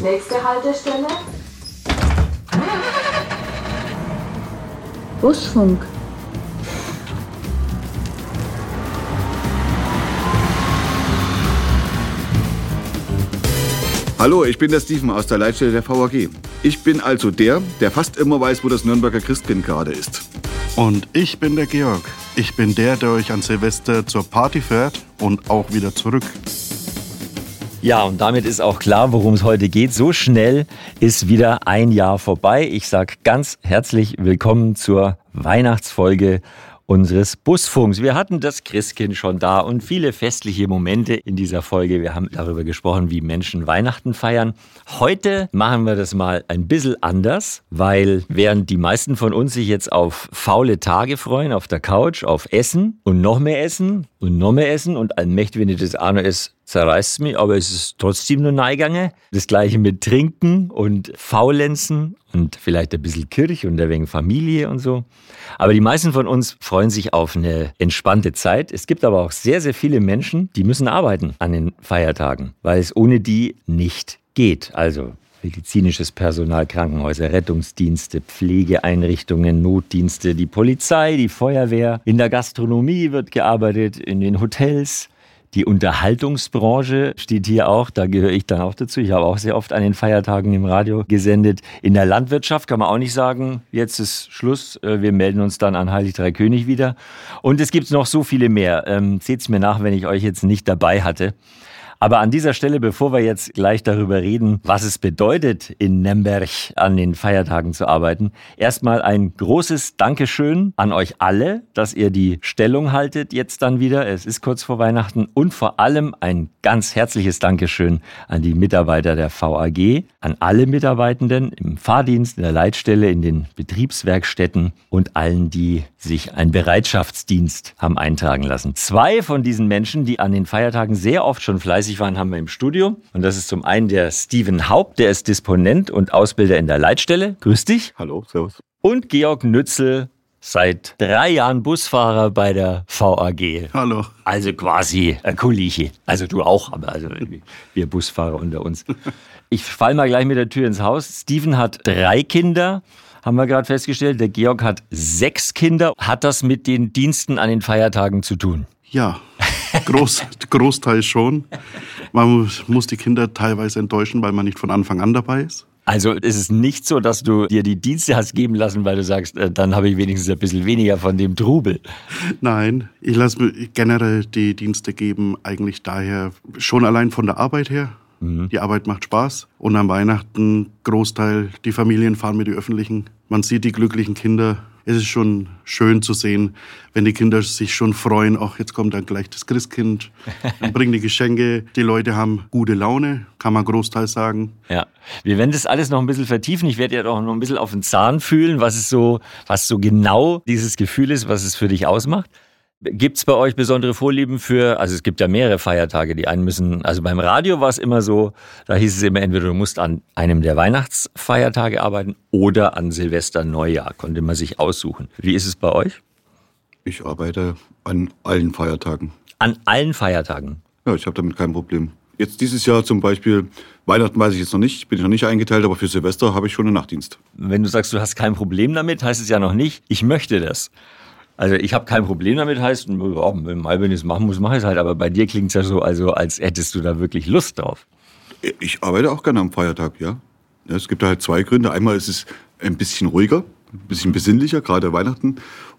Nächste Haltestelle. Busfunk. Hallo, ich bin der Steven aus der Leitstelle der VAG. Ich bin also der fast immer weiß, wo das Nürnberger Christkind gerade ist. Und ich bin der Georg. Ich bin der euch an Silvester zur Party fährt und auch wieder zurück. Ja, und damit ist auch klar, worum es heute geht. So schnell ist wieder ein Jahr vorbei. Ich sage ganz herzlich willkommen zur Weihnachtsfolge unseres Busfunks. Wir hatten das Christkind schon da und viele festliche Momente in dieser Folge. Wir haben darüber gesprochen, wie Menschen Weihnachten feiern. Heute machen wir das mal ein bisschen anders, weil während die meisten von uns sich jetzt auf faule Tage freuen, auf der Couch, auf Essen und noch mehr Essen und noch mehr Essen und allmächtig, wenn ich das auch noch esse, zerreißt es mich, aber es ist trotzdem nur Neigange. Das Gleiche mit Trinken und Faulenzen und vielleicht ein bisschen Kirche und ein wenig Familie und so. Aber die meisten von uns freuen sich auf eine entspannte Zeit. Es gibt aber auch sehr, sehr viele Menschen, die müssen arbeiten an den Feiertagen, weil es ohne die nicht geht. Also medizinisches Personal, Krankenhäuser, Rettungsdienste, Pflegeeinrichtungen, Notdienste, die Polizei, die Feuerwehr. In der Gastronomie wird gearbeitet, in den Hotels. Die Unterhaltungsbranche steht hier auch, da gehöre ich dann auch dazu. Ich habe auch sehr oft an den Feiertagen im Radio gesendet. In der Landwirtschaft kann man auch nicht sagen, jetzt ist Schluss, wir melden uns dann an Heilig Drei König wieder. Und es gibt noch so viele mehr. Seht's mir nach, wenn ich euch jetzt nicht dabei hatte. Aber an dieser Stelle, bevor wir jetzt gleich darüber reden, was es bedeutet, in Nürnberg an den Feiertagen zu arbeiten, erstmal ein großes Dankeschön an euch alle, dass ihr die Stellung haltet jetzt dann wieder. Es ist kurz vor Weihnachten und vor allem ein ganz herzliches Dankeschön an die Mitarbeiter der VAG, an alle Mitarbeitenden im Fahrdienst, in der Leitstelle, in den Betriebswerkstätten und allen, die sich einen Bereitschaftsdienst haben eintragen lassen. 2 von diesen Menschen, die an den Feiertagen sehr oft schon fleißig waren, haben wir im Studio. Und das ist zum einen der Steven Haupt, der ist Disponent und Ausbilder in der Leitstelle. Grüß dich. Hallo, servus. Und Georg Nützel, seit 3 Jahren Busfahrer bei der VAG. Hallo. Also quasi ein Kollege. Also du auch, aber also wir Busfahrer unter uns. Ich fall mal gleich mit der Tür ins Haus. Steven hat 3 Kinder, haben wir gerade festgestellt. Der Georg hat 6 Kinder. Hat das mit den Diensten an den Feiertagen zu tun? Ja, Großteil schon. Man muss die Kinder teilweise enttäuschen, weil man nicht von Anfang an dabei ist. Also ist es nicht so, dass du dir die Dienste hast geben lassen, weil du sagst, dann habe ich wenigstens ein bisschen weniger von dem Trubel. Nein, ich lasse mir generell die Dienste geben, eigentlich daher schon allein von der Arbeit her. Die Arbeit macht Spaß und am Weihnachten Großteil, die Familien fahren mit den Öffentlichen. Man sieht die glücklichen Kinder. Es ist schon schön zu sehen, wenn die Kinder sich schon freuen, ach, jetzt kommt dann gleich das Christkind, dann bringen die Geschenke. Die Leute haben gute Laune, kann man großteils sagen. Ja, wir werden das alles noch ein bisschen vertiefen. Ich werde ja auch noch ein bisschen auf den Zahn fühlen, was so genau dieses Gefühl ist, was es für dich ausmacht. Gibt es bei euch besondere Vorlieben also es gibt ja mehrere Feiertage, die einen müssen, also beim Radio war es immer so, da hieß es immer, entweder du musst an einem der Weihnachtsfeiertage arbeiten oder an Silvester, Neujahr, konnte man sich aussuchen. Wie ist es bei euch? Ich arbeite an allen Feiertagen. An allen Feiertagen? Ja, ich habe damit kein Problem. Jetzt dieses Jahr zum Beispiel, Weihnachten weiß ich jetzt noch nicht, bin ich noch nicht eingeteilt, aber für Silvester habe ich schon einen Nachtdienst. Wenn du sagst, du hast kein Problem damit, heißt es ja noch nicht, ich möchte das. Also ich habe kein Problem damit, heißt, ja, wenn ich es machen muss, mache ich es halt. Aber bei dir klingt es ja so, also als hättest du da wirklich Lust drauf. Ich arbeite auch gerne am Feiertag, ja. Es gibt da halt 2 Gründe. Einmal ist es ein bisschen ruhiger, ein bisschen besinnlicher, gerade Weihnachten.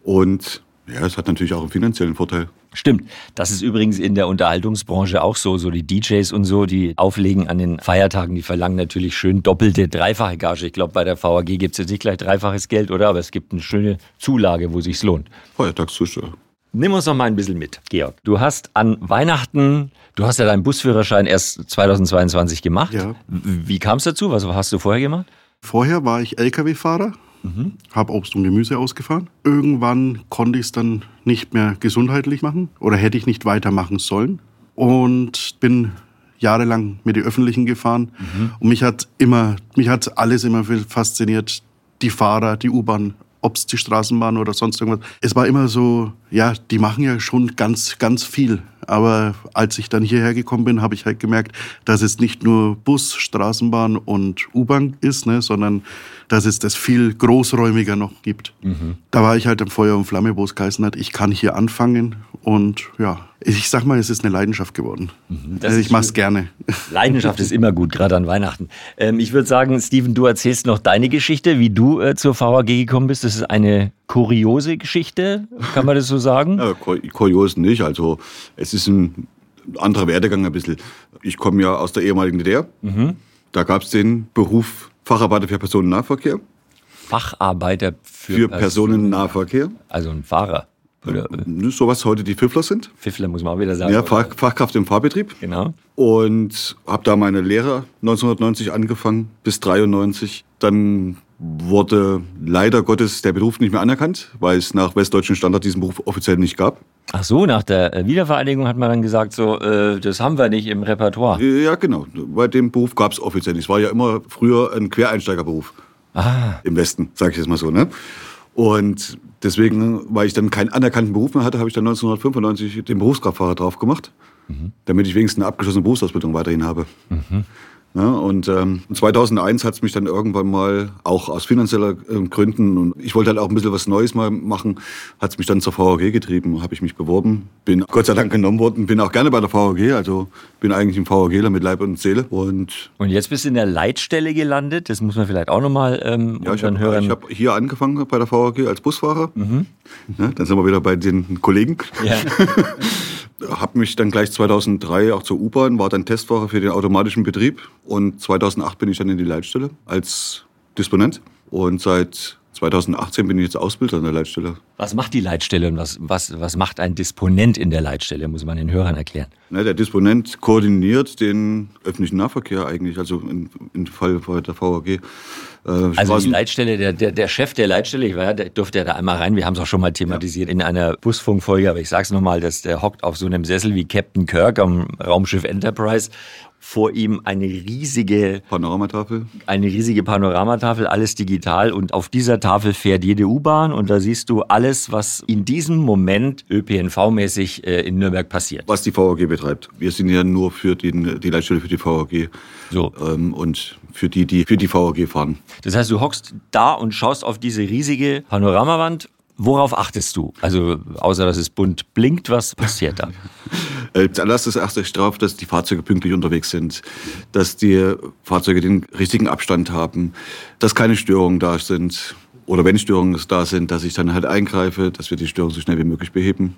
Und ja, es hat natürlich auch einen finanziellen Vorteil. Stimmt. Das ist übrigens in der Unterhaltungsbranche auch so. So die DJs und so, die auflegen an den Feiertagen, die verlangen natürlich schön doppelte, dreifache Gage. Ich glaube, bei der VAG gibt es jetzt nicht gleich dreifaches Geld, oder? Aber es gibt eine schöne Zulage, wo es sich lohnt. Feiertagszuschlag. Nimm uns noch mal ein bisschen mit, Georg. Du hast an Weihnachten, du hast ja deinen Busführerschein erst 2022 gemacht. Ja. Wie kam es dazu? Was hast du vorher gemacht? Vorher war ich LKW-Fahrer. Habe Obst und Gemüse ausgefahren. Irgendwann konnte ich es dann nicht mehr gesundheitlich machen oder hätte ich nicht weitermachen sollen. Und bin jahrelang mit den Öffentlichen gefahren. Und mich hat alles immer fasziniert. Die Fahrer, die U-Bahn, ob es die Straßenbahn oder sonst irgendwas. Es war immer so, ja, die machen ja schon ganz, ganz viel. Aber als ich dann hierher gekommen bin, habe ich halt gemerkt, dass es nicht nur Bus, Straßenbahn und U-Bahn ist, ne, sondern dass es das viel großräumiger noch gibt. Da war ich halt im Feuer und Flamme, wo es geheißen hat, ich kann hier anfangen. Und ja, ich sag mal, es ist eine Leidenschaft geworden. Ich mache es gerne. Leidenschaft ist immer gut, gerade an Weihnachten. Ich würde sagen, Steven, du erzählst noch deine Geschichte, wie du zur VAG gekommen bist. Das ist eine kuriose Geschichte, kann man das so sagen? Ja, kurios nicht. Also es ist ein anderer Werdegang ein bisschen. Ich komme ja aus der ehemaligen DDR. Da gab es den Beruf Facharbeiter für Personennahverkehr. Facharbeiter für Personennahverkehr. Also ein Fahrer. Oder so was heute die Pfiffler sind. Pfiffler muss man auch wieder sagen. Ja, Fachkraft im Fahrbetrieb. Genau. Und habe da meine Lehre 1990 angefangen bis 93. Dann wurde leider Gottes der Beruf nicht mehr anerkannt, weil es nach westdeutschem Standard diesen Beruf offiziell nicht gab. Ach so, nach der Wiedervereinigung hat man dann gesagt, so, das haben wir nicht im Repertoire. Ja, genau. Bei dem Beruf gab es offiziell nicht. Es war ja immer früher ein Quereinsteigerberuf. Im Westen, sage ich jetzt mal so, ne? Und deswegen, weil ich dann keinen anerkannten Beruf mehr hatte, habe ich dann 1995 den Berufskraftfahrer drauf gemacht, damit ich wenigstens eine abgeschlossene Berufsausbildung weiterhin habe. Ja, und 2001 hat es mich dann irgendwann mal, auch aus finanziellen Gründen, und ich wollte halt auch ein bisschen was Neues mal machen, hat es mich dann zur VAG getrieben, habe ich mich beworben, bin Gott sei Dank genommen worden, bin auch gerne bei der VAG, also bin eigentlich ein VAGler mit Leib und Seele. Und jetzt bist du in der Leitstelle gelandet, das muss man vielleicht auch nochmal unseren Hörern... Ich habe hier angefangen bei der VAG als Busfahrer, ja, dann sind wir wieder bei den Kollegen. Ja. Habe mich dann gleich 2003 auch zur U-Bahn, war dann Testfahrer für den automatischen Betrieb und 2008 bin ich dann in die Leitstelle als Disponent und seit 2018 bin ich jetzt Ausbilder in der Leitstelle. Was macht die Leitstelle und was macht ein Disponent in der Leitstelle, muss man den Hörern erklären? Ja, der Disponent koordiniert den öffentlichen Nahverkehr eigentlich, also im Fall der VAG. Also die Leitstelle, der Chef der Leitstelle, der durfte ja da einmal rein, wir haben es auch schon mal thematisiert in einer Busfunkfolge, aber ich sag's nochmal, der hockt auf so einem Sessel wie Captain Kirk am Raumschiff Enterprise. Vor ihm eine riesige Panoramatafel, alles digital, und auf dieser Tafel fährt jede U-Bahn und da siehst du alles, was in diesem Moment ÖPNV-mäßig in Nürnberg passiert. Was die VAG betreibt. Wir sind ja nur für die Leitstelle für die VAG und für die für die VAG fahren. Das heißt, du hockst da und schaust auf diese riesige Panoramawand. Worauf achtest du? Also außer, dass es bunt blinkt, was passiert da? Zuallererst achte ich darauf, dass die Fahrzeuge pünktlich unterwegs sind, dass die Fahrzeuge den richtigen Abstand haben, dass keine Störungen da sind oder wenn Störungen da sind, dass ich dann halt eingreife, dass wir die Störung so schnell wie möglich beheben.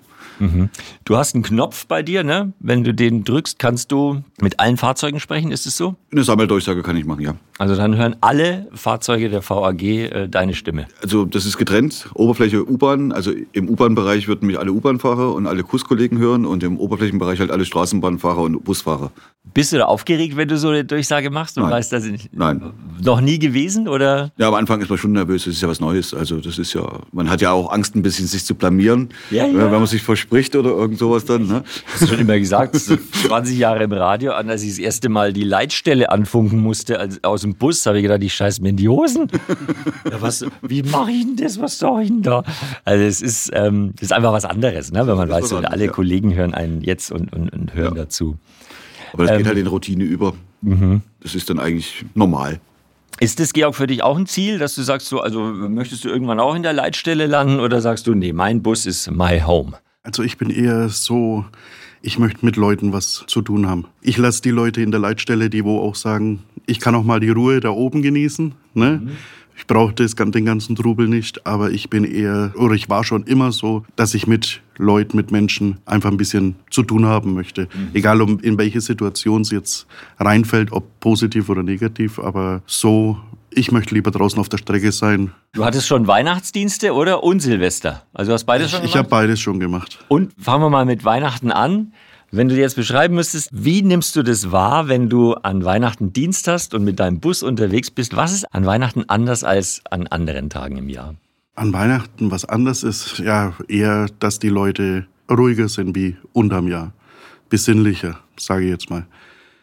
Du hast einen Knopf bei dir, ne? Wenn du den drückst, kannst du mit allen Fahrzeugen sprechen, ist es so? Eine Sammeldurchsage kann ich machen, ja. Also dann hören alle Fahrzeuge der VAG deine Stimme? Also das ist getrennt, Oberfläche U-Bahn, also im U-Bahn-Bereich würden mich alle U-Bahn-Fahrer und alle KUS-Kollegen hören und im Oberflächenbereich halt alle Straßenbahnfahrer und Busfahrer. Bist du da aufgeregt, wenn du so eine Durchsage machst? Und weißt, dass Nein. Noch nie gewesen, oder? Ja, am Anfang ist man schon nervös, das ist ja was Neues. Also das ist ja, man hat ja auch Angst, ein bisschen sich zu blamieren, wenn man sich verspricht oder irgend sowas dann. Ne? Hast du schon immer gesagt, 20 Jahre im Radio, als ich das erste Mal die Leitstelle anfunken musste aus dem Bus, habe ich gedacht, ich scheiß mir in die Hosen. Ja, wie mache ich denn das? Was soll ich denn da? Also es ist einfach was anderes, ne? Wenn man weiß, alle Kollegen hören einen jetzt und hören dazu. Aber das geht halt in Routine über. Das ist dann eigentlich normal. Ist das, Georg, für dich auch ein Ziel, dass du sagst, also möchtest du irgendwann auch in der Leitstelle landen oder sagst du, nee, mein Bus ist my home? Also ich bin eher so, ich möchte mit Leuten was zu tun haben. Ich lasse die Leute in der Leitstelle, die wo auch sagen, ich kann auch mal die Ruhe da oben genießen, ne? Ich brauche den ganzen Trubel nicht, aber ich war schon immer so, dass ich mit Leuten, mit Menschen einfach ein bisschen zu tun haben möchte. Egal, in welche Situation es jetzt reinfällt, ob positiv oder negativ, aber so, ich möchte lieber draußen auf der Strecke sein. Du hattest schon Weihnachtsdienste, oder? Und Silvester. Also du hast beides schon gemacht? Ich habe beides schon gemacht. Und fangen wir mal mit Weihnachten an. Wenn du dir jetzt beschreiben müsstest, wie nimmst du das wahr, wenn du an Weihnachten Dienst hast und mit deinem Bus unterwegs bist? Was ist an Weihnachten anders als an anderen Tagen im Jahr? An Weihnachten was anders ist, ja, eher, dass die Leute ruhiger sind wie unterm Jahr. Besinnlicher, sage ich jetzt mal.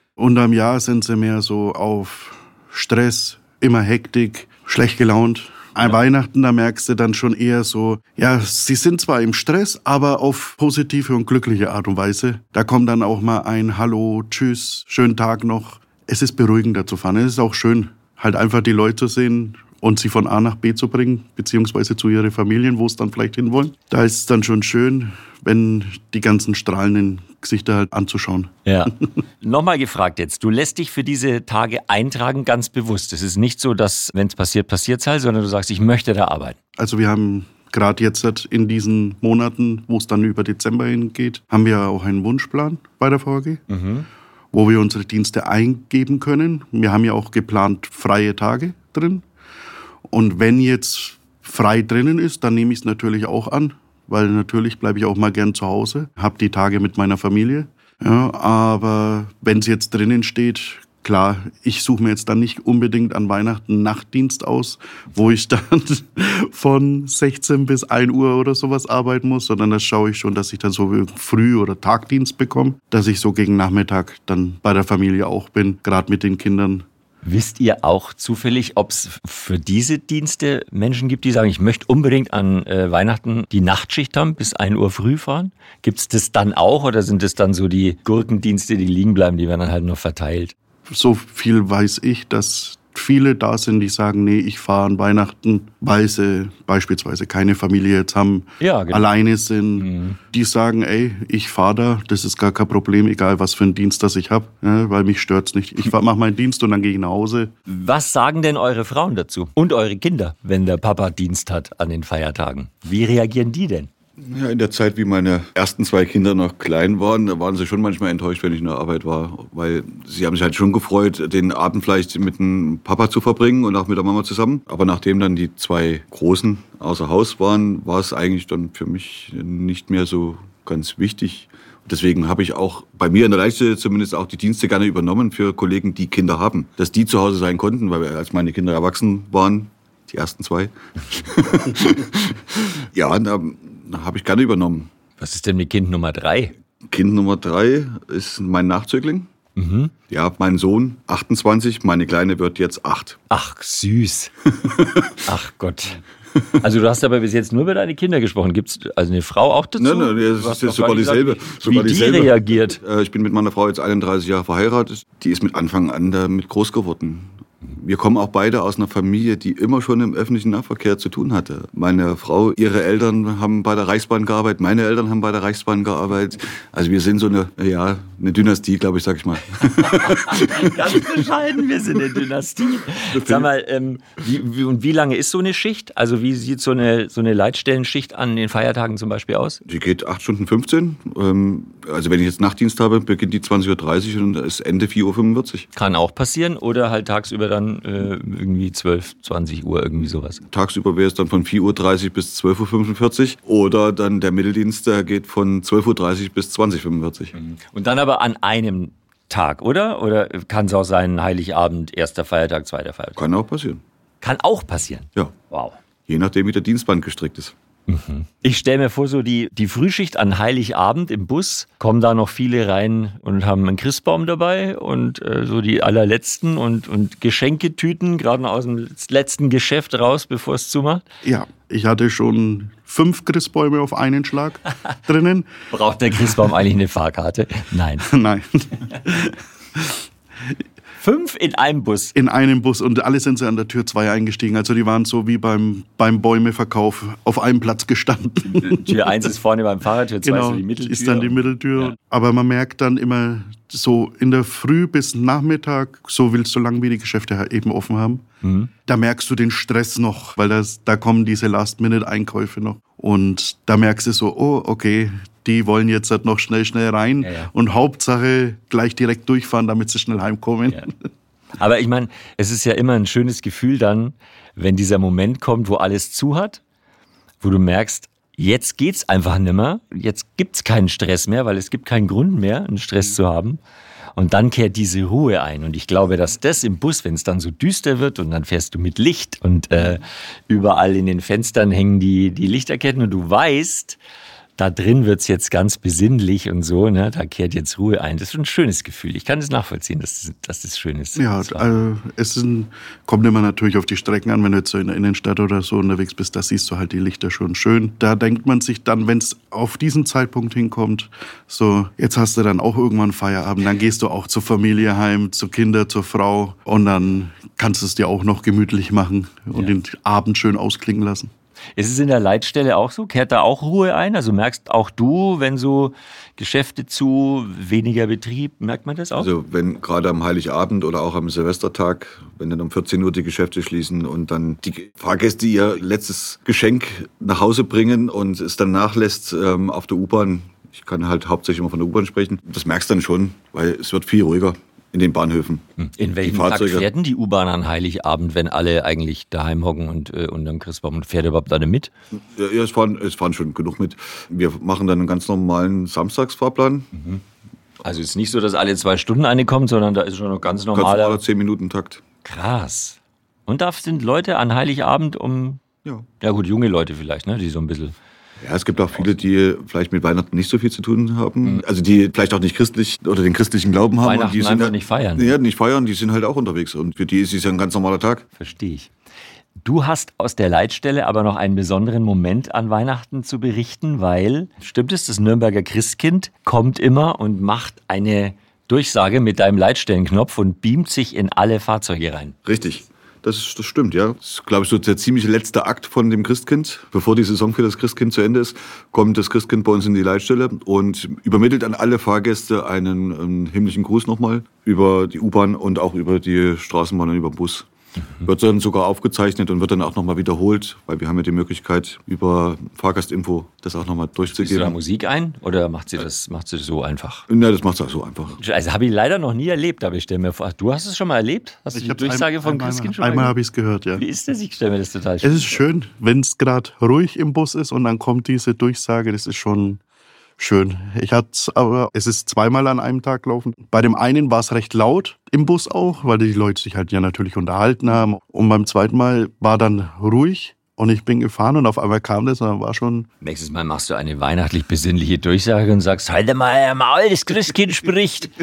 Unterm Jahr sind sie mehr so auf Stress, immer Hektik, schlecht gelaunt. An Weihnachten, da merkst du dann schon eher so, ja, sie sind zwar im Stress, aber auf positive und glückliche Art und Weise. Da kommt dann auch mal ein Hallo, Tschüss, schönen Tag noch. Es ist beruhigender zu fahren. Es ist auch schön, halt einfach die Leute zu sehen und sie von A nach B zu bringen, beziehungsweise zu ihren Familien, wo es dann vielleicht hinwollen. Da ist es dann schon schön, wenn die ganzen strahlenden Gesichter halt anzuschauen. Ja. Nochmal gefragt jetzt, du lässt dich für diese Tage eintragen, ganz bewusst. Es ist nicht so, dass, wenn es passiert, passiert es halt, sondern du sagst, ich möchte da arbeiten. Also wir haben gerade jetzt in diesen Monaten, wo es dann über Dezember hingeht, haben wir auch einen Wunschplan bei der VAG, wo wir unsere Dienste eingeben können. Wir haben ja auch geplant freie Tage drin. Und wenn jetzt frei drinnen ist, dann nehme ich es natürlich auch an, weil natürlich bleibe ich auch mal gern zu Hause, habe die Tage mit meiner Familie. Ja, aber wenn es jetzt drinnen steht, klar, ich suche mir jetzt dann nicht unbedingt an Weihnachten Nachtdienst aus, wo ich dann von 16 bis 1 Uhr oder sowas arbeiten muss, sondern das schaue ich schon, dass ich dann so Früh- oder Tagdienst bekomme, dass ich so gegen Nachmittag dann bei der Familie auch bin, gerade mit den Kindern. Wisst ihr auch zufällig, ob es für diese Dienste Menschen gibt, die sagen, ich möchte unbedingt an Weihnachten die Nachtschicht haben, bis 1 Uhr früh fahren? Gibt es das dann auch oder sind es dann so die Gurkendienste, die liegen bleiben, die werden dann halt nur verteilt? So viel weiß ich, dass viele da sind, die sagen, nee, ich fahre an Weihnachten, weil sie beispielsweise keine Familie jetzt haben, ja, genau. Alleine sind. Die sagen, ey, ich fahre da, das ist gar kein Problem, egal was für einen Dienst das ich habe, ja, weil mich stört's nicht. Ich mache meinen Dienst und dann gehe ich nach Hause. Was sagen denn eure Frauen dazu und eure Kinder, wenn der Papa Dienst hat an den Feiertagen? Wie reagieren die denn? Ja, in der Zeit, wie meine ersten 2 Kinder noch klein waren, da waren sie schon manchmal enttäuscht, wenn ich in der Arbeit war. Weil sie haben sich halt schon gefreut, den Abend vielleicht mit dem Papa zu verbringen und auch mit der Mama zusammen. Aber nachdem dann die 2 Großen außer Haus waren, war es eigentlich dann für mich nicht mehr so ganz wichtig. Deswegen habe ich auch bei mir in der Leitstelle zumindest auch die Dienste gerne übernommen für Kollegen, die Kinder haben. Dass die zu Hause sein konnten, weil als meine Kinder erwachsen waren, die ersten 2, ja, da habe ich gerne übernommen. Was ist denn mit Kind Nummer 3? Kind Nummer 3 ist mein Nachzögling. Ja, mein Sohn, 28, meine Kleine wird jetzt 8. Ach, süß. Ach Gott. Also du hast aber bis jetzt nur über deine Kinder gesprochen. Gibt es also eine Frau auch dazu? Nein, das ist sogar dieselbe. Wie die reagiert? Ich bin mit meiner Frau jetzt 31 Jahre verheiratet. Die ist mit Anfang an damit groß geworden. Wir kommen auch beide aus einer Familie, die immer schon im öffentlichen Nahverkehr zu tun hatte. Meine Frau, ihre Eltern haben bei der Reichsbahn gearbeitet, meine Eltern haben bei der Reichsbahn gearbeitet. Also wir sind so eine Dynastie, glaube ich, sag ich mal. Ganz bescheiden, wir sind eine Dynastie. Sag mal, wie lange ist so eine Schicht? Also wie sieht so eine Leitstellenschicht an den Feiertagen zum Beispiel aus? Die geht 8 Stunden 15. Also wenn ich jetzt Nachtdienst habe, beginnt die 20.30 Uhr und ist Ende 4.45 Uhr. Kann auch passieren oder halt tagsüber dann irgendwie 12, 20 Uhr, irgendwie sowas. Tagsüber wäre es dann von 4.30 Uhr bis 12.45 Uhr oder dann der Mitteldienst, der geht von 12.30 Uhr bis 20.45 Uhr. Und dann aber an einem Tag, oder? Oder kann es auch sein, Heiligabend, erster Feiertag, zweiter Feiertag? Kann auch passieren. Kann auch passieren? Ja. Wow. Je nachdem, wie der Dienstplan gestrickt ist. Ich stelle mir vor, so die Frühschicht an Heiligabend im Bus, kommen da noch viele rein und haben einen Christbaum dabei und so die allerletzten und Geschenketüten, gerade aus dem letzten Geschäft raus, bevor es zumacht. Ja, ich hatte schon 5 Christbäume auf einen Schlag drinnen. Braucht der Christbaum eigentlich eine Fahrkarte? Nein. Nein. 5 in einem Bus? In einem Bus und alle sind sie an der Tür 2 eingestiegen. Also die waren so wie beim Bäumeverkauf auf einem Platz gestanden. Tür 1 ist vorne beim Fahrer, Tür 2 genau, ist die Mitteltür. Ist dann die Mitteltür. Ja. Aber man merkt dann immer so in der Früh bis Nachmittag, so lang wie die Geschäfte eben offen haben, da merkst du den Stress noch, weil da kommen diese Last-Minute-Einkäufe noch. Und da merkst du so, oh, okay, die wollen jetzt halt noch schnell rein und Hauptsache gleich direkt durchfahren, damit sie schnell heimkommen. Ja. Aber ich meine, es ist ja immer ein schönes Gefühl dann, wenn dieser Moment kommt, wo alles zu hat, wo du merkst, jetzt geht's einfach nimmer, jetzt gibt's keinen Stress mehr, weil es gibt keinen Grund mehr, einen Stress zu haben. Und dann kehrt diese Ruhe ein. Und ich glaube, dass das im Bus, wenn es dann so düster wird und dann fährst du mit Licht und überall in den Fenstern hängen die Lichterketten und du weißt, da drin wird es jetzt ganz besinnlich und so, ne? Da kehrt jetzt Ruhe ein. Das ist schon ein schönes Gefühl. Ich kann das nachvollziehen, dass das schön ist. Ja, also kommt immer natürlich auf die Strecken an, wenn du jetzt so in der Innenstadt oder so unterwegs bist, da siehst du halt die Lichter schon schön. Da denkt man sich dann, wenn es auf diesen Zeitpunkt hinkommt, so, jetzt hast du dann auch irgendwann Feierabend, dann gehst du auch zur Familie heim, zu Kinder, zur Frau und dann kannst du es dir auch noch gemütlich machen und den Abend schön ausklingen lassen. Ist es in der Leitstelle auch so? Kehrt da auch Ruhe ein? Also merkst auch du, wenn so Geschäfte zu, weniger Betrieb, merkt man das auch? Also wenn gerade am Heiligabend oder auch am Silvestertag, wenn dann um 14 Uhr die Geschäfte schließen und dann die Fahrgäste ihr letztes Geschenk nach Hause bringen und es dann nachlässt auf der U-Bahn, ich kann halt hauptsächlich immer von der U-Bahn sprechen, das merkst du dann schon, weil es wird viel ruhiger in den Bahnhöfen. In welchem Takt fährt denn die U-Bahn an Heiligabend, wenn alle eigentlich daheim hocken und unterm Christbaum, und fährt überhaupt alle mit? Ja, es fahren schon genug mit. Wir machen dann einen ganz normalen Samstagsfahrplan. Also es ist nicht so, dass alle 2 Stunden eine kommt, sondern da ist schon noch ganz normaler 10-Minuten-Takt. Krass. Und da sind Leute an Heiligabend ja gut, junge Leute vielleicht, ne, die so ein bisschen... Ja, es gibt auch viele, die vielleicht mit Weihnachten nicht so viel zu tun haben. Also die vielleicht auch nicht christlich oder den christlichen Glauben haben. Weihnachten und die sind einfach halt, nicht feiern. Ja, nicht feiern, die sind halt auch unterwegs. Und für die ist es ja ein ganz normaler Tag. Verstehe ich. Du hast aus der Leitstelle aber noch einen besonderen Moment an Weihnachten zu berichten, weil, stimmt es, das Nürnberger Christkind kommt immer und macht eine Durchsage mit deinem Leitstellenknopf und beamt sich in alle Fahrzeuge rein. Richtig. Das stimmt, ja. Das ist, glaube ich, so der ziemlich letzte Akt von dem Christkind. Bevor die Saison für das Christkind zu Ende ist, kommt das Christkind bei uns in die Leitstelle und übermittelt an alle Fahrgäste einen himmlischen Gruß nochmal über die U-Bahn und auch über die Straßenbahn und über den Bus. Wird dann sogar aufgezeichnet und wird dann auch nochmal wiederholt, weil wir haben ja die Möglichkeit, über Fahrgastinfo das auch nochmal durchzugeben. Spielst du da Musik ein oder macht sie das so einfach? Ja, das macht sie auch so einfach. Also habe ich leider noch nie erlebt, aber ich stelle mir vor, du hast es schon mal erlebt? Hast du die Durchsage vom Christkind schon mal Einmal habe ich es gehört, ja. Wie ist das? Ich stelle mir das total schön vor. Es ist schön, wenn es gerade ruhig im Bus ist und dann kommt diese Durchsage, das ist schon schön. Es ist zweimal an einem Tag gelaufen. Bei dem einen war es recht laut im Bus auch, weil die Leute sich halt ja natürlich unterhalten haben. Und beim zweiten Mal war dann ruhig und ich bin gefahren und auf einmal kam das und dann war schon... Nächstes Mal machst du eine weihnachtlich besinnliche Durchsage und sagst, halt mal euer Maul, das Christkind spricht.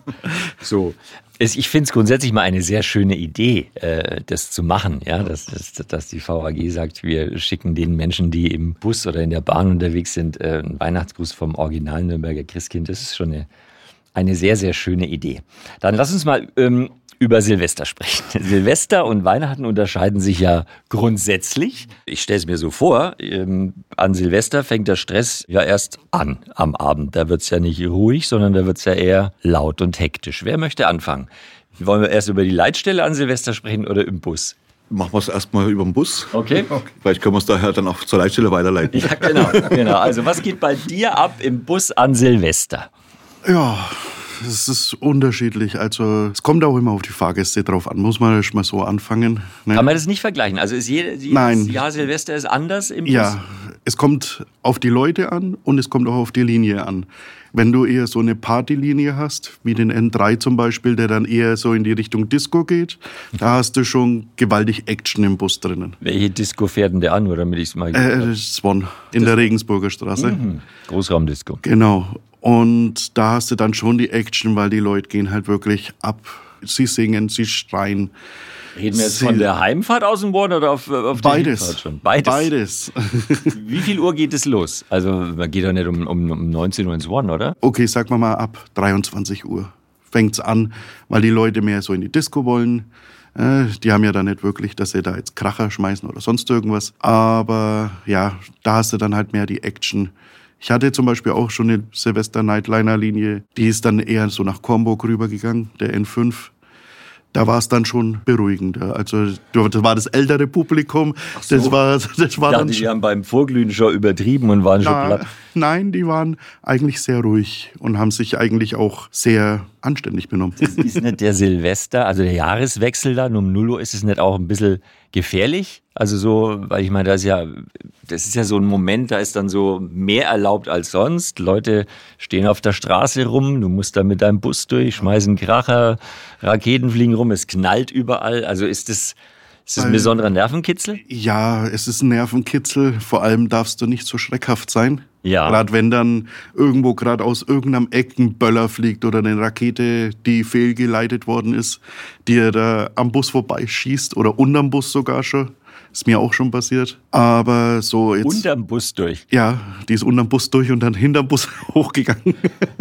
So. Ich finde es grundsätzlich mal eine sehr schöne Idee, das zu machen, ja, dass die VAG sagt, wir schicken den Menschen, die im Bus oder in der Bahn unterwegs sind, einen Weihnachtsgruß vom originalen Nürnberger Christkind. Das ist schon eine sehr, sehr schöne Idee. Dann lass uns mal über Silvester sprechen. Silvester und Weihnachten unterscheiden sich ja grundsätzlich. Ich stelle es mir so vor, an Silvester fängt der Stress ja erst an am Abend. Da wird es ja nicht ruhig, sondern da wird es ja eher laut und hektisch. Wer möchte anfangen? Wollen wir erst über die Leitstelle an Silvester sprechen oder im Bus? Machen wir es erstmal über den Bus. Okay. Vielleicht können wir es daher dann auch zur Leitstelle weiterleiten. Ja, genau. Also was geht bei dir ab im Bus an Silvester? Ja, es ist unterschiedlich. Also es kommt auch immer auf die Fahrgäste drauf an. Muss man mal so anfangen. Ne? Kann man das nicht vergleichen? Also ist jedes Jahr Silvester ist anders im Bus? Ja, es kommt auf die Leute an und es kommt auch auf die Linie an. Wenn du eher so eine Partylinie hast, wie den N3 zum Beispiel, der dann eher so in die Richtung Disco geht, da hast du schon gewaltig Action im Bus drinnen. Welche Disco fährt denn der an, oder damit ich es mal... Swan in der Regensburger Straße. Großraumdisco. Genau. Und da hast du dann schon die Action, weil die Leute gehen halt wirklich ab. Sie singen, sie schreien. Reden wir jetzt von der Heimfahrt aus dem Born oder auf der Hinfahrt schon? Beides. Wie viel Uhr geht es los? Also man geht doch nicht um 19 Uhr ins One, oder? Okay, sagen wir mal ab 23 Uhr fängt's an, weil die Leute mehr so in die Disco wollen. Die haben ja da nicht wirklich, dass sie da jetzt Kracher schmeißen oder sonst irgendwas. Aber ja, da hast du dann halt mehr die Action. Ich hatte zum Beispiel auch schon eine Silvester-Nightliner-Linie, die ist dann eher so nach Comburg rübergegangen, der N5. Da war es dann schon beruhigender. Also das war das ältere Publikum. Ach so. Das war dann die haben beim Vorglühen schon übertrieben und waren schon platt. Nein, die waren eigentlich sehr ruhig und haben sich eigentlich auch sehr anständig benommen. Ist nicht der Silvester, also der Jahreswechsel dann um 0 Uhr, ist es nicht auch ein bisschen gefährlich? Also so, weil ich meine, das ist ja so ein Moment, da ist dann so mehr erlaubt als sonst. Leute stehen auf der Straße rum, du musst da mit deinem Bus durch, schmeißen Kracher, Raketen fliegen rum, es knallt überall. Also ist das Ist das ein besonderer Nervenkitzel? Ja, es ist ein Nervenkitzel. Vor allem darfst du nicht so schreckhaft sein. Ja. Gerade wenn dann irgendwo gerade aus irgendeinem Eck ein Böller fliegt oder eine Rakete, die fehlgeleitet worden ist, die da am Bus vorbeischießt oder unterm Bus sogar schon. Ist mir auch schon passiert. Aber so jetzt... Unterm Bus durch? Ja, die ist unterm Bus durch und dann hinterm Bus hochgegangen.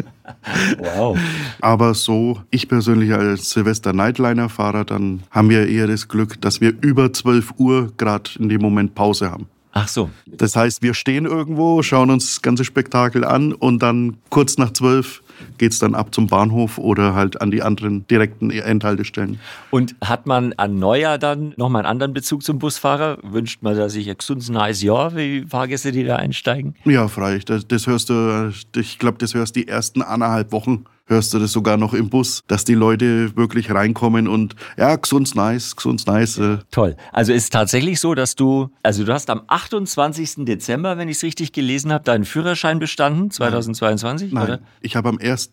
Wow. Aber so, ich persönlich als Silvester-Nightliner-Fahrer, dann haben wir eher das Glück, dass wir über 12 Uhr gerade in dem Moment Pause haben. Ach so. Das heißt, wir stehen irgendwo, schauen uns das ganze Spektakel an und dann kurz nach 12 geht's dann ab zum Bahnhof oder halt an die anderen direkten Endhaltestellen. Und hat man an Neujahr dann nochmal einen anderen Bezug zum Busfahrer? Wünscht man da sich ein gesundes neues Jahr, wie Fahrgäste, die da einsteigen? Ja, freilich. Das hörst du, ich glaube, das hörst die ersten 1,5 Wochen. Hörst du das sogar noch im Bus, dass die Leute wirklich reinkommen und ja, gesund nice. Toll. Also ist tatsächlich so, dass du hast am 28. Dezember, wenn ich es richtig gelesen habe, deinen Führerschein bestanden, 2022, Nein, oder? ich habe am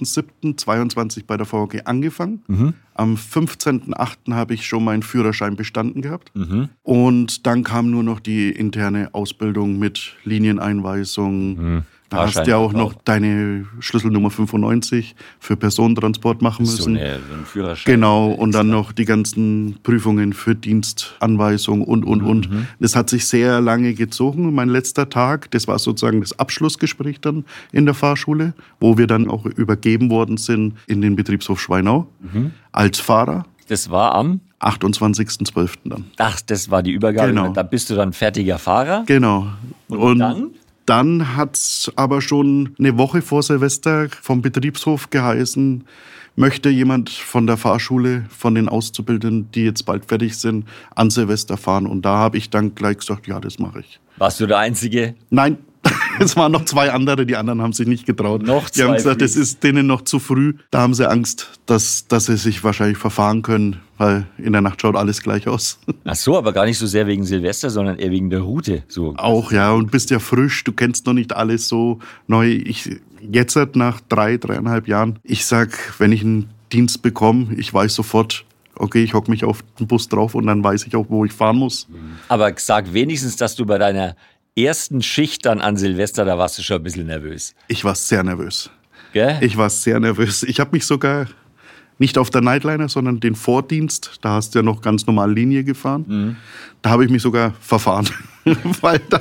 1.7.22 bei der VG angefangen. Am 15.8. habe ich schon meinen Führerschein bestanden gehabt. Und dann kam nur noch die interne Ausbildung mit Linieneinweisung. Da hast du ja auch noch deine Schlüsselnummer 95 für Personentransport machen müssen. So ein Führerschein. Genau, und dann noch die ganzen Prüfungen für Dienstanweisung und. Das hat sich sehr lange gezogen. Mein letzter Tag, das war sozusagen das Abschlussgespräch dann in der Fahrschule, wo wir dann auch übergeben worden sind in den Betriebshof Schweinau als Fahrer. Das war am 28.12. dann. Ach, das war die Übergabe. Genau. Da bist du dann fertiger Fahrer. Genau. Und dann? Dann hat es aber schon eine Woche vor Silvester vom Betriebshof geheißen, möchte jemand von der Fahrschule, von den Auszubildenden, die jetzt bald fertig sind, an Silvester fahren. Und da habe ich dann gleich gesagt, ja, das mache ich. Warst du der Einzige? Nein, es waren noch 2 andere, die anderen haben sich nicht getraut. Noch 2 Die haben gesagt, Freaks. das ist denen noch zu früh. Da haben sie Angst, dass sie sich wahrscheinlich verfahren können, weil in der Nacht schaut alles gleich aus. Ach so, aber gar nicht so sehr wegen Silvester, sondern eher wegen der Route. So. Auch, ja, und bist ja frisch, du kennst noch nicht alles so neu. Jetzt nach 3,5 Jahren, ich sag, wenn ich einen Dienst bekomme, ich weiß sofort, okay, ich hocke mich auf den Bus drauf und dann weiß ich auch, wo ich fahren muss. Aber sag wenigstens, dass du bei deiner ersten Schicht dann an Silvester, da warst du schon ein bisschen nervös. Ich war sehr nervös. Gell? Ich war sehr nervös. Ich habe mich sogar nicht auf der Nightliner, sondern den Vordienst, da hast du ja noch ganz normal Linie gefahren. Da habe ich mich sogar verfahren. Weil da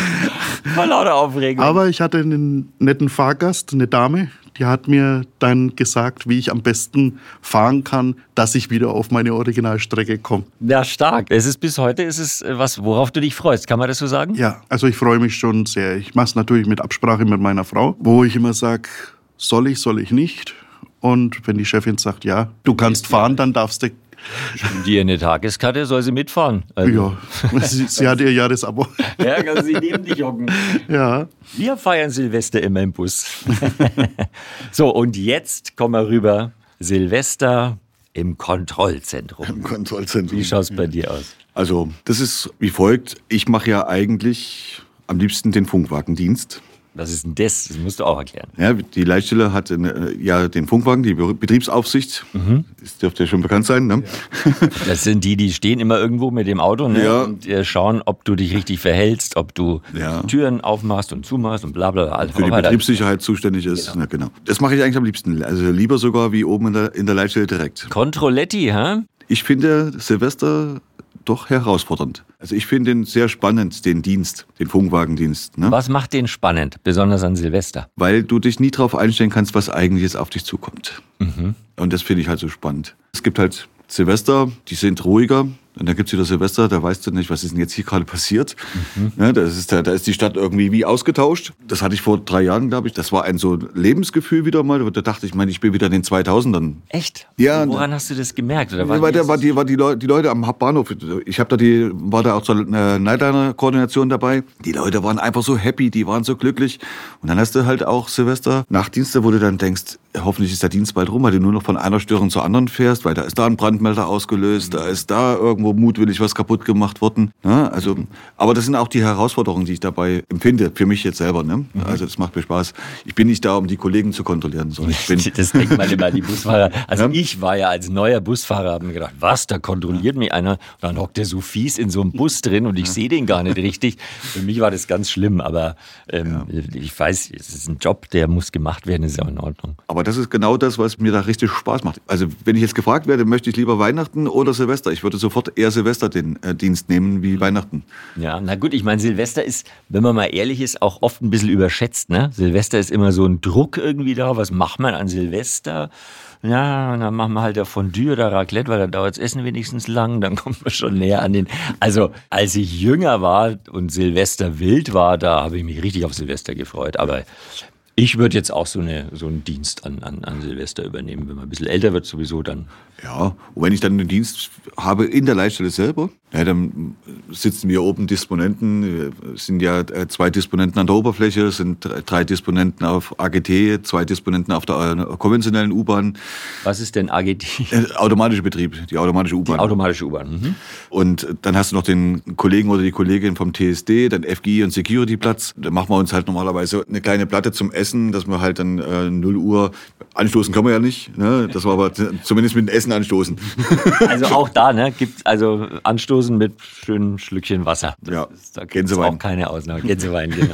Vor lauter Aufregung. Aber ich hatte einen netten Fahrgast, eine Dame, die hat mir dann gesagt, wie ich am besten fahren kann, dass ich wieder auf meine Originalstrecke komme. Ja, stark. Bis heute ist es was, worauf du dich freust. Kann man das so sagen? Ja, also ich freue mich schon sehr. Ich mache es natürlich mit Absprache mit meiner Frau, wo ich immer sage, soll ich nicht. Und wenn die Chefin sagt, ja, du kannst fahren, dann darfst du. Die eine Tageskarte, soll sie mitfahren. Also. Ja, sie hat ihr Jahresabo. Ja, kann sie neben dich hocken. Ja. Wir feiern Silvester immer im Bus. So, und jetzt kommen wir rüber. Silvester im Kontrollzentrum. Im Kontrollzentrum. Wie schaut es bei dir aus? Also, das ist wie folgt. Ich mache ja eigentlich am liebsten den Funkwagendienst. Was ist denn das? Das musst du auch erklären. Ja, die Leitstelle hat den Funkwagen, die Betriebsaufsicht. Das dürfte ja schon bekannt sein. Ne? Ja. Das sind die stehen immer irgendwo mit dem Auto, ne? Ja. Und schauen, ob du dich richtig verhältst, ob du Türen aufmachst und zumachst und bla bla bla. Für die Betriebssicherheit zuständig ist. Genau. Ja, genau. Das mache ich eigentlich am liebsten. Also lieber sogar wie oben in der Leitstelle direkt. Controletti, hä? Ich finde Silvester doch herausfordernd. Also ich finde den sehr spannend, den Dienst, den Funkwagendienst. Ne? Was macht den spannend, besonders an Silvester? Weil du dich nie darauf einstellen kannst, was eigentlich jetzt auf dich zukommt. Und das finde ich halt so spannend. Es gibt halt Silvester, die sind ruhiger. Und dann gibt es wieder Silvester, da weißt du nicht, was ist denn jetzt hier gerade passiert. Ja, da ist die Stadt irgendwie wie ausgetauscht. Das hatte ich vor 3 Jahren, glaube ich. Das war ein so Lebensgefühl wieder mal. Da dachte ich, ich bin wieder in den 2000ern. Echt? Ja. Woran hast du das gemerkt? Oder Weil die Leute am Bahnhof, ich war da auch zur Nightliner-Koordination dabei. Die Leute waren einfach so happy, die waren so glücklich. Und dann hast du halt auch Silvester Nachtdienste, wo du dann denkst, hoffentlich ist der Dienst bald rum, weil du nur noch von einer Störung zur anderen fährst, weil da ist da ein Brandmelder ausgelöst, da ist da irgendwo irgendwo mutwillig was kaputt gemacht worden. Ne? Also, aber das sind auch die Herausforderungen, die ich dabei empfinde, für mich jetzt selber. Ne? Also das macht mir Spaß. Ich bin nicht da, um die Kollegen zu kontrollieren, sondern ich bin... Das denkt man immer, die Busfahrer. Also ich war ja als neuer Busfahrer, habe mir gedacht, was, da kontrolliert mich einer. Und dann hockt der so fies in so einem Bus drin und ich sehe den gar nicht richtig. Für mich war das ganz schlimm, aber ich weiß, es ist ein Job, der muss gemacht werden, ist ja in Ordnung. Aber das ist genau das, was mir da richtig Spaß macht. Also wenn ich jetzt gefragt werde, möchte ich lieber Weihnachten oder Silvester? Ich würde sofort eher Silvester den Dienst nehmen wie Weihnachten. Ja, na gut, ich meine, Silvester ist, wenn man mal ehrlich ist, auch oft ein bisschen überschätzt. Ne? Silvester ist immer so ein Druck irgendwie da. Was macht man an Silvester? Ja, und dann machen wir halt der Fondue oder Raclette, weil dann dauert das Essen wenigstens lang, dann kommt man schon näher an den... Also, als ich jünger war und Silvester wild war, da habe ich mich richtig auf Silvester gefreut. Aber ich würde jetzt auch so einen Dienst an Silvester übernehmen. Wenn man ein bisschen älter wird sowieso, dann... Ja, und wenn ich dann den Dienst habe in der Leitstelle selber, ja, dann sitzen wir oben Disponenten, es sind ja 2 Disponenten an der Oberfläche, es sind 3 Disponenten auf AGT, 2 Disponenten auf der konventionellen U-Bahn. Was ist denn AGT? Automatischer Betrieb, die automatische U-Bahn. Die automatische U-Bahn. Mhm. Und dann hast du noch den Kollegen oder die Kollegin vom TSD, dann FG und Security-Platz. Da machen wir uns halt normalerweise eine kleine Platte zum Essen, dass wir halt dann 0 Uhr, anstoßen können wir ja nicht, ne? Dass wir aber zumindest mit dem Essen anstoßen. Also auch da, ne, gibt's also Anstoßen mit schönem Schlückchen Wasser. Ja, da gibt es auch keine Ausnahme. Gänsewein, genau.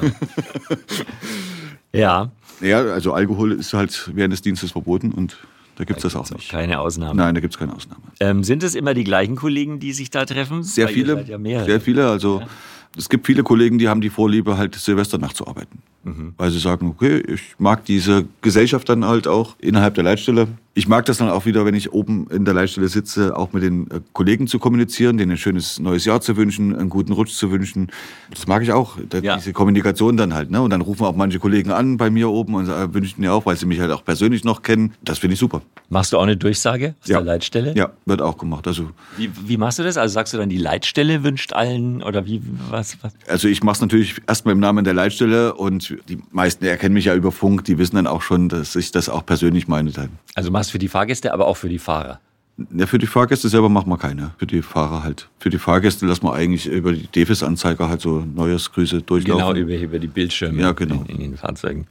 Ja. Ja, also Alkohol ist halt während des Dienstes verboten und da gibt es das auch nicht. Keine Ausnahme. Nein, da gibt es keine Ausnahme. Sind es immer die gleichen Kollegen, die sich da treffen? Sehr Weil viele, ihr seid ja mehrere. sehr viele. Also es gibt viele Kollegen, die haben die Vorliebe, halt Silvesternacht zu arbeiten. Weil sie sagen, okay, ich mag diese Gesellschaft dann halt auch innerhalb der Leitstelle. Ich mag das dann auch wieder, wenn ich oben in der Leitstelle sitze, auch mit den Kollegen zu kommunizieren, denen ein schönes neues Jahr zu wünschen, einen guten Rutsch zu wünschen. Das mag ich auch, diese Kommunikation dann halt. Ne? Und dann rufen auch manche Kollegen an bei mir oben und wünschen mir auch, weil sie mich halt auch persönlich noch kennen. Das finde ich super. Machst du auch eine Durchsage aus der Leitstelle? Ja, wird auch gemacht. Also, wie machst du das? Also sagst du dann, die Leitstelle wünscht allen oder wie was? Also ich mache es natürlich erstmal im Namen der Leitstelle und die meisten erkennen mich ja über Funk, die wissen dann auch schon, dass ich das auch persönlich meine dann. Also machst du für die Fahrgäste, aber auch für die Fahrer? Ja, für die Fahrgäste selber machen wir keine. Für die Fahrer halt. Für die Fahrgäste lassen wir eigentlich über die Devis-Anzeiger halt so Neujahrsgrüße durchlaufen. Genau, über die Bildschirme ja, genau. in den Fahrzeugen.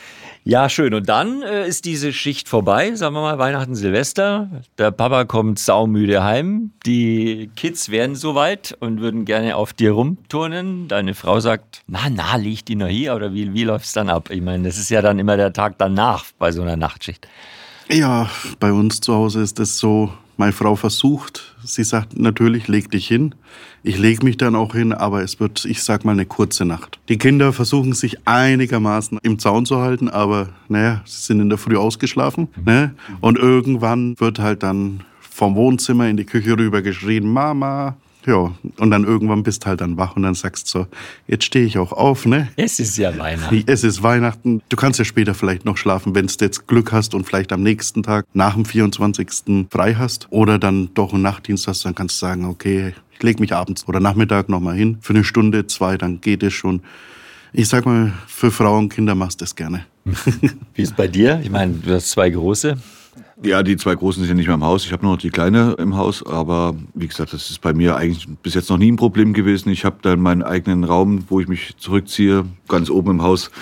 Ja, schön. Und dann ist diese Schicht vorbei, sagen wir mal, Weihnachten, Silvester. Der Papa kommt saumüde heim. Die Kids wären soweit und würden gerne auf dir rumturnen. Deine Frau sagt, na, liegt die noch hier? Oder wie läuft's dann ab? Ich meine, das ist ja dann immer der Tag danach bei so einer Nachtschicht. Ja, bei uns zu Hause ist es so, meine Frau versucht, sie sagt, natürlich, leg dich hin. Ich lege mich dann auch hin, aber es wird, ich sag mal, eine kurze Nacht. Die Kinder versuchen sich einigermaßen im Zaun zu halten, aber naja, sie sind in der Früh ausgeschlafen. Ne? Und irgendwann wird halt dann vom Wohnzimmer in die Küche rüber geschrien, Mama. Ja, und dann irgendwann bist halt dann wach und dann sagst du so, jetzt stehe ich auch auf, ne? Es ist ja Weihnachten. Es ist Weihnachten. Du kannst ja später vielleicht noch schlafen, wenn du jetzt Glück hast und vielleicht am nächsten Tag nach dem 24. frei hast oder dann doch einen Nachtdienst hast, dann kannst du sagen, okay, ich lege mich abends oder Nachmittag nochmal hin. Für 1 Stunde, 2, dann geht es schon. Ich sag mal, für Frauen und Kinder machst du das gerne. Wie ist es bei dir? Ich meine, du hast 2 große. Ja, die 2 Großen sind ja nicht mehr im Haus. Ich habe nur noch die Kleine im Haus. Aber wie gesagt, das ist bei mir eigentlich bis jetzt noch nie ein Problem gewesen. Ich habe dann meinen eigenen Raum, wo ich mich zurückziehe, ganz oben im Haus.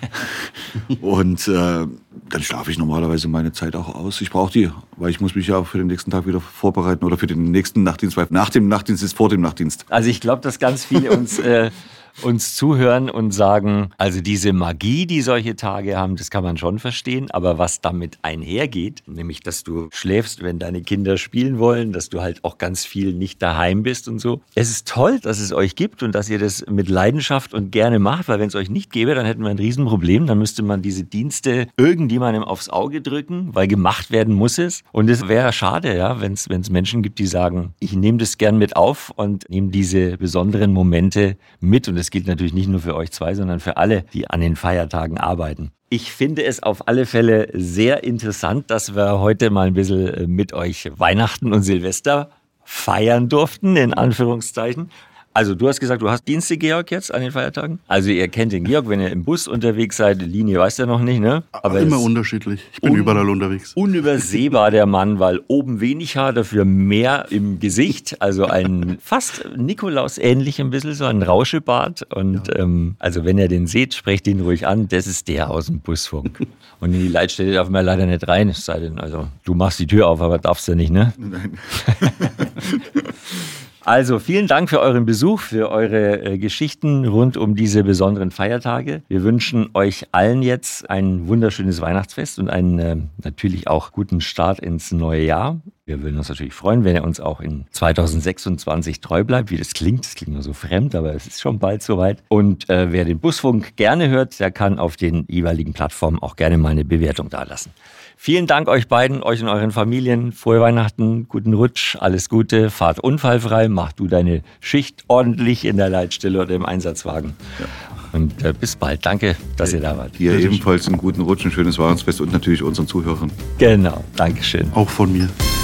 Und dann schlafe ich normalerweise meine Zeit auch aus. Ich brauche die, weil ich muss mich ja auch für den nächsten Tag wieder vorbereiten oder für den nächsten Nachtdienst. Weil nach dem Nachtdienst ist vor dem Nachtdienst. Also ich glaube, dass ganz viele uns zuhören und sagen, also diese Magie, die solche Tage haben, das kann man schon verstehen, aber was damit einhergeht, nämlich, dass du schläfst, wenn deine Kinder spielen wollen, dass du halt auch ganz viel nicht daheim bist und so. Es ist toll, dass es euch gibt und dass ihr das mit Leidenschaft und gerne macht, weil wenn es euch nicht gäbe, dann hätten wir ein Riesenproblem, dann müsste man diese Dienste irgendjemandem aufs Auge drücken, weil gemacht werden muss es und es wäre schade, ja, wenn es Menschen gibt, die sagen, ich nehme das gern mit auf und nehme diese besonderen Momente mit und das gilt natürlich nicht nur für euch 2, sondern für alle, die an den Feiertagen arbeiten. Ich finde es auf alle Fälle sehr interessant, dass wir heute mal ein bisschen mit euch Weihnachten und Silvester feiern durften, in Anführungszeichen. Also du hast gesagt, du hast Dienste, Georg, jetzt an den Feiertagen? Also ihr kennt den Georg, wenn ihr im Bus unterwegs seid. Linie weißt du noch nicht, ne? Aber immer unterschiedlich. Ich bin überall unterwegs. Unübersehbar der Mann, weil oben wenig Haar, dafür mehr im Gesicht. Also ein fast Nikolaus-ähnlich ein bisschen, so ein Rauschebart. Und also wenn ihr den seht, sprecht ihn ruhig an. Das ist der aus dem Busfunk. Und in die Leitstelle darf man leider nicht rein. Es sei denn, also du machst die Tür auf, aber darfst du nicht, ne? Nein. Also vielen Dank für euren Besuch, für eure Geschichten rund um diese besonderen Feiertage. Wir wünschen euch allen jetzt ein wunderschönes Weihnachtsfest und einen natürlich auch guten Start ins neue Jahr. Wir würden uns natürlich freuen, wenn ihr uns auch in 2026 treu bleibt. Wie das klingt nur so fremd, aber es ist schon bald soweit. Und wer den Busfunk gerne hört, der kann auf den jeweiligen Plattformen auch gerne mal eine Bewertung dalassen. Vielen Dank euch beiden, euch und euren Familien. Frohe Weihnachten, guten Rutsch, alles Gute, fahrt unfallfrei, mach du deine Schicht ordentlich in der Leitstelle oder im Einsatzwagen. Ja. Und bis bald. Danke, dass ihr da wart. Dir ebenfalls einen guten Rutsch, ein schönes Weihnachtsfest und natürlich unseren Zuhörern. Genau, Dankeschön. Auch von mir.